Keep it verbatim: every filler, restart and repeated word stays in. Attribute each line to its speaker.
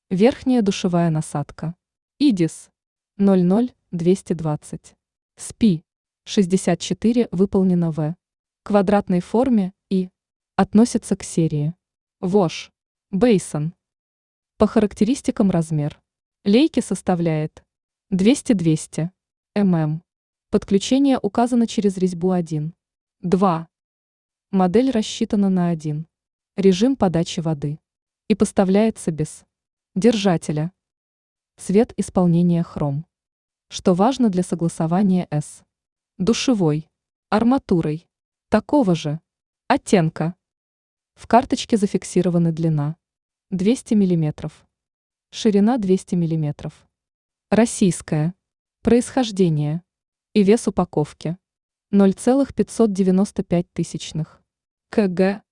Speaker 1: Верхняя душевая насадка. ИДИС ноль ноль двести двадцать. СПИ шестьдесят четыре выполнено в квадратной форме и относится к серии Wash Basin. По характеристикам размер лейки составляет двести на двести миллиметров. Подключение указано через резьбу один. два. Модель рассчитана на один. Режим подачи воды. И поставляется без держателя. Цвет исполнения хром. Что важно для согласования с душевой арматурой такого же оттенка. В карточке зафиксированы длина двести миллиметров, ширина двести миллиметров. Российское происхождение и вес упаковки ноль целых пятьсот девяносто пять тысячных кг.